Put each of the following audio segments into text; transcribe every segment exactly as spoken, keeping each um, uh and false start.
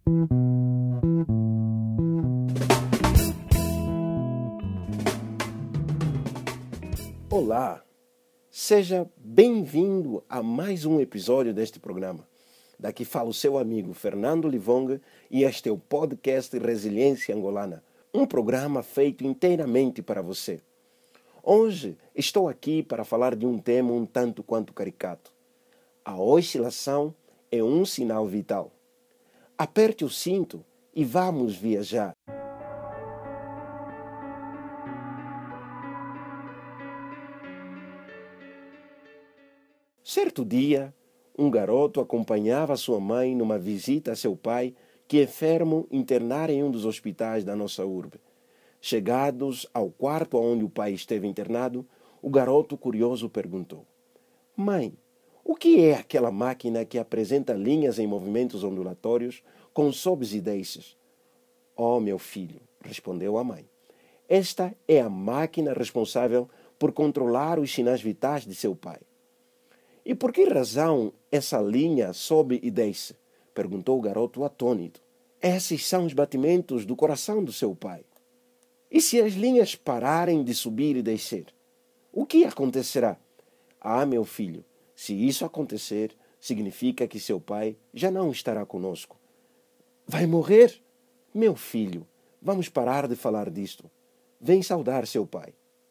Olá, seja bem-vindo a mais um episódio deste programa. Daqui fala o seu amigo Fernando Livonga e este é o podcast Resiliência Angolana, um programa feito inteiramente para você. Hoje estou aqui para falar de um tema um tanto quanto caricato. A oscilação é um sinal vital. Aperte o cinto e vamos viajar. Certo dia, um garoto acompanhava sua mãe numa visita a seu pai, que enfermo internara em um dos hospitais da nossa urbe. Chegados ao quarto onde o pai esteve internado, o garoto curioso perguntou: Mãe, o que é aquela máquina que apresenta linhas em movimentos ondulatórios com sobes e desces? Oh, meu filho, respondeu a mãe, esta é a máquina responsável por controlar os sinais vitais de seu pai. E por que razão essa linha sobe e desce? Perguntou o garoto atônito. Esses são os batimentos do coração do seu pai. E se as linhas pararem de subir e descer? O que acontecerá? Ah, meu filho, se isso acontecer, significa que seu pai já não estará conosco. Vai morrer? Meu filho, vamos parar de falar disto. Vem saudar seu pai.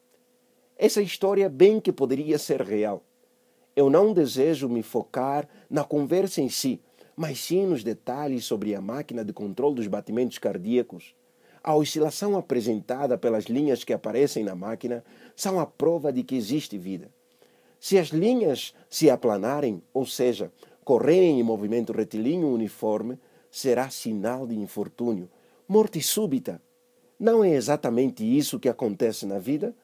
Essa história bem que poderia ser real. Eu não desejo me focar na conversa em si, mas sim nos detalhes sobre a máquina de controle dos batimentos cardíacos. A oscilação apresentada pelas linhas que aparecem na máquina são a prova de que existe vida. Se as linhas se aplanarem, ou seja, correrem em movimento retilíneo uniforme, será sinal de infortúnio, morte súbita. Não é exatamente isso que acontece na vida?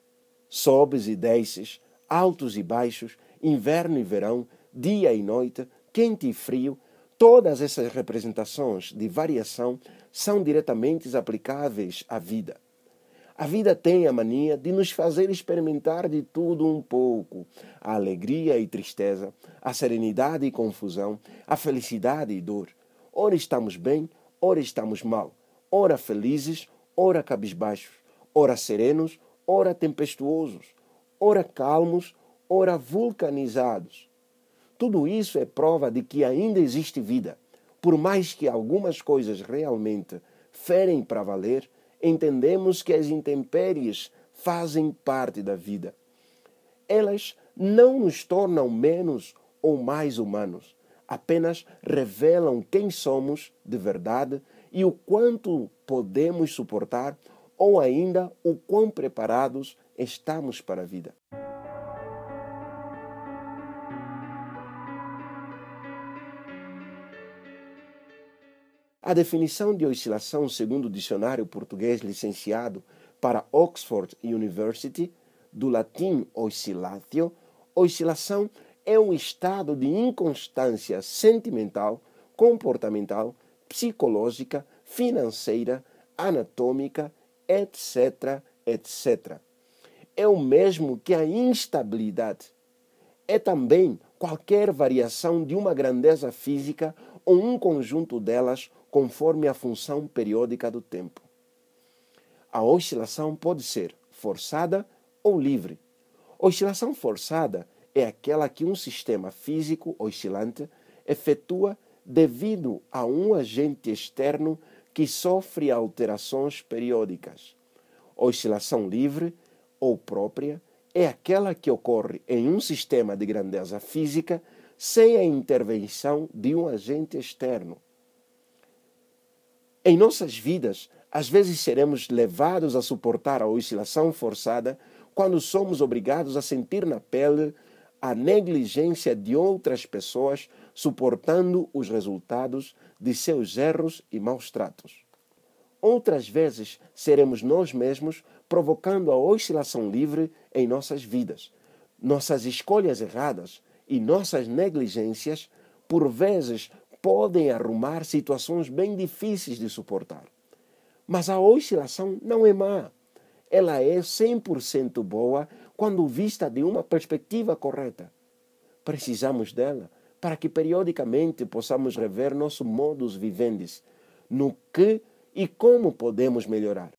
Sobes e desces, altos e baixos, inverno e verão, dia e noite, quente e frio, todas essas representações de variação são diretamente aplicáveis à vida. A vida tem a mania de nos fazer experimentar de tudo um pouco. A alegria e tristeza, a serenidade e confusão, a felicidade e dor. Ora estamos bem, ora estamos mal. Ora felizes, ora cabisbaixos. Ora serenos, ora tempestuosos. Ora calmos, ora vulcanizados. Tudo isso é prova de que ainda existe vida. Por mais que algumas coisas realmente ferem para valer, entendemos que as intempéries fazem parte da vida. Elas não nos tornam menos ou mais humanos, apenas revelam quem somos de verdade e o quanto podemos suportar ou ainda o quão preparados estamos para a vida. A definição de oscilação segundo o dicionário português licenciado para Oxford University, do latim oscillatio, oscilação é um estado de inconstância sentimental, comportamental, psicológica, financeira, anatômica, etc, etcétera. É o mesmo que a instabilidade. É também qualquer variação de uma grandeza física ou um conjunto delas conforme a função periódica do tempo. A oscilação pode ser forçada ou livre. Oscilação forçada é aquela que um sistema físico oscilante efetua devido a um agente externo que sofre alterações periódicas. Oscilação livre ou própria é aquela que ocorre em um sistema de grandeza física sem a intervenção de um agente externo. Em nossas vidas, às vezes seremos levados a suportar a oscilação forçada quando somos obrigados a sentir na pele a negligência de outras pessoas suportando os resultados de seus erros e maus tratos. Outras vezes seremos nós mesmos provocando a oscilação livre em nossas vidas. Nossas escolhas erradas e nossas negligências, por vezes, podem arrumar situações bem difíceis de suportar. Mas a oscilação não é má. Ela é cem por cento boa quando vista de uma perspectiva correta. Precisamos dela para que periodicamente possamos rever nosso modus vivendi, no que e como podemos melhorar.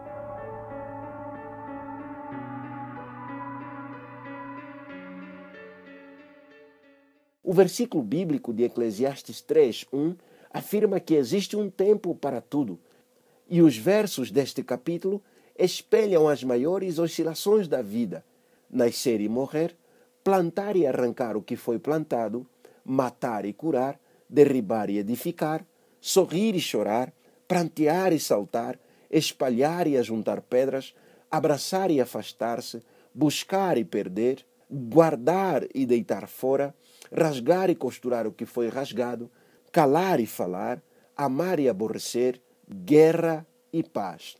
O versículo bíblico de Eclesiastes três, um afirma que existe um tempo para tudo, e os versos deste capítulo espelham as maiores oscilações da vida: nascer e morrer, plantar e arrancar o que foi plantado, matar e curar, derribar e edificar, sorrir e chorar, prantear e saltar, espalhar e ajuntar pedras, abraçar e afastar-se, buscar e perder, guardar e deitar fora, rasgar e costurar o que foi rasgado, calar e falar, amar e aborrecer, guerra e paz.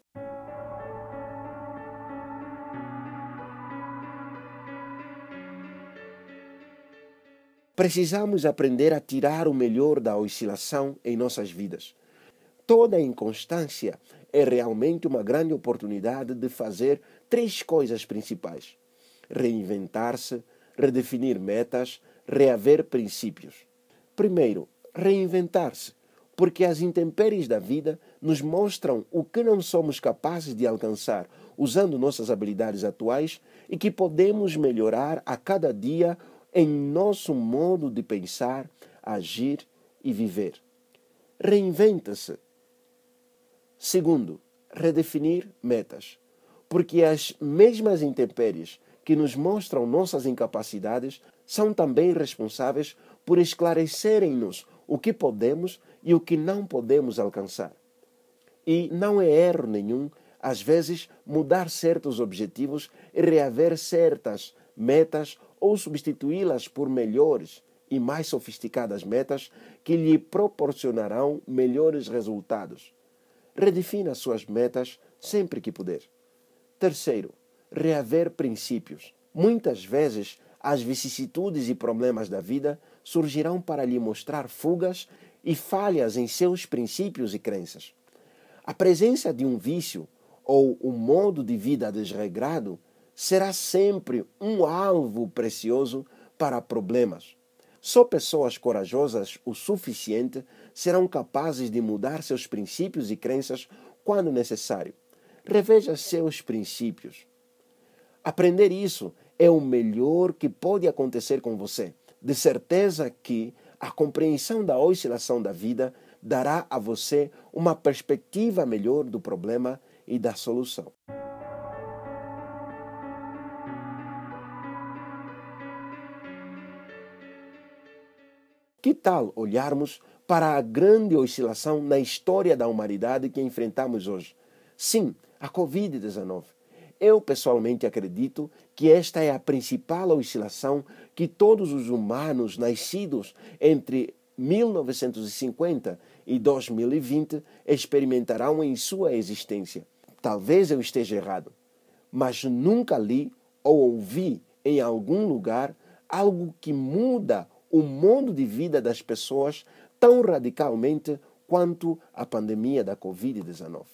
Precisamos aprender a tirar o melhor da oscilação em nossas vidas. Toda inconstância é realmente uma grande oportunidade de fazer três coisas principais: reinventar-se, redefinir metas, reaver princípios. Primeiro, reinventar-se, porque as intempéries da vida nos mostram o que não somos capazes de alcançar usando nossas habilidades atuais e que podemos melhorar a cada dia em nosso modo de pensar, agir e viver. Reinventa-se. Segundo, redefinir metas, porque as mesmas intempéries que nos mostram nossas incapacidades são também responsáveis por esclarecerem-nos o que podemos e o que não podemos alcançar. E não é erro nenhum, às vezes, mudar certos objetivos e reaver certas metas ou substituí-las por melhores e mais sofisticadas metas que lhe proporcionarão melhores resultados. Redefina suas metas sempre que puder. Terceiro, reaver princípios. Muitas vezes, as vicissitudes e problemas da vida surgirão para lhe mostrar fugas e falhas em seus princípios e crenças. A presença de um vício ou um modo de vida desregrado será sempre um alvo precioso para problemas. Só pessoas corajosas o suficiente serão capazes de mudar seus princípios e crenças quando necessário. Reveja seus princípios. Aprender isso é o melhor que pode acontecer com você. De certeza que a compreensão da oscilação da vida dará a você uma perspectiva melhor do problema e da solução. Que tal olharmos para a grande oscilação na história da humanidade que enfrentamos hoje? Sim, a covid dezenove. Eu pessoalmente acredito que esta é a principal oscilação que todos os humanos nascidos entre mil novecentos e cinquenta e dois mil e vinte experimentarão em sua existência. Talvez eu esteja errado, mas nunca li ou ouvi em algum lugar algo que muda o modo de vida das pessoas tão radicalmente quanto a pandemia da covid dezenove.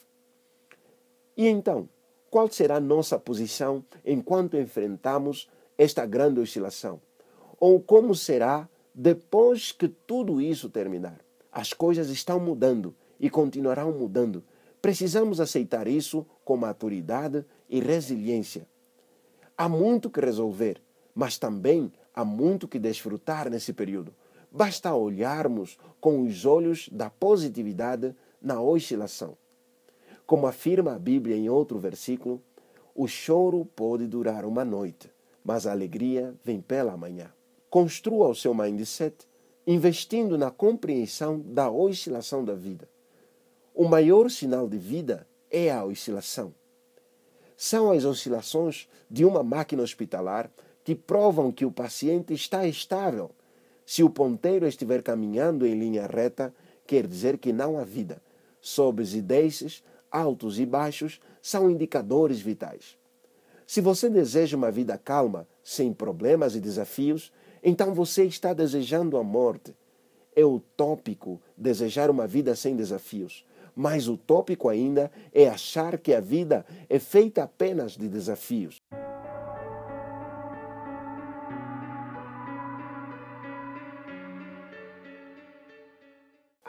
E então, qual será nossa posição enquanto enfrentamos esta grande oscilação? Ou como será depois que tudo isso terminar? As coisas estão mudando e continuarão mudando. Precisamos aceitar isso com maturidade e resiliência. Há muito que resolver, mas também há muito que desfrutar nesse período. Basta olharmos com os olhos da positividade na oscilação. Como afirma a Bíblia em outro versículo, o choro pode durar uma noite, mas a alegria vem pela manhã. Construa o seu mindset investindo na compreensão da oscilação da vida. O maior sinal de vida é a oscilação. São as oscilações de uma máquina hospitalar que provam que o paciente está estável. Se o ponteiro estiver caminhando em linha reta, quer dizer que não há vida. Sobes e desces, altos e baixos, são indicadores vitais. Se você deseja uma vida calma, sem problemas e desafios, então você está desejando a morte. É utópico desejar uma vida sem desafios. Mais utópico ainda é achar que a vida é feita apenas de desafios.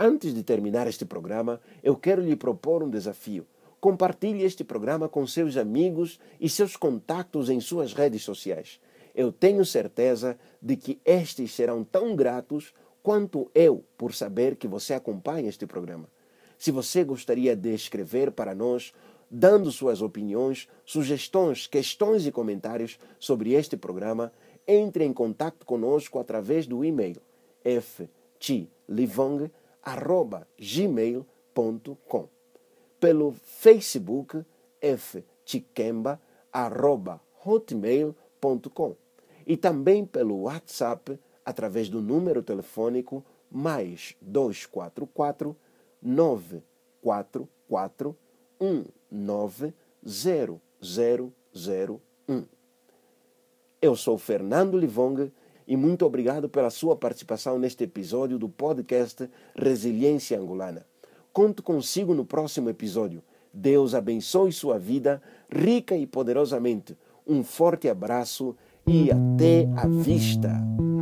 Antes de terminar este programa, eu quero lhe propor um desafio. Compartilhe este programa com seus amigos e seus contatos em suas redes sociais. Eu tenho certeza de que estes serão tão gratos quanto eu por saber que você acompanha este programa. Se você gostaria de escrever para nós, dando suas opiniões, sugestões, questões e comentários sobre este programa, entre em contato conosco através do e-mail f t livong arroba gmail ponto com, pelo Facebook fchikemba arroba hotmail ponto com e também pelo WhatsApp através do número telefônico mais dois quatro quatro, nove quatro quatro, um nove zero zero zero um. Eu sou Fernando Livong e muito obrigado pela sua participação neste episódio do podcast Resiliência Angolana. Conto consigo no próximo episódio. Deus abençoe sua vida rica e poderosamente. Um forte abraço e até a vista!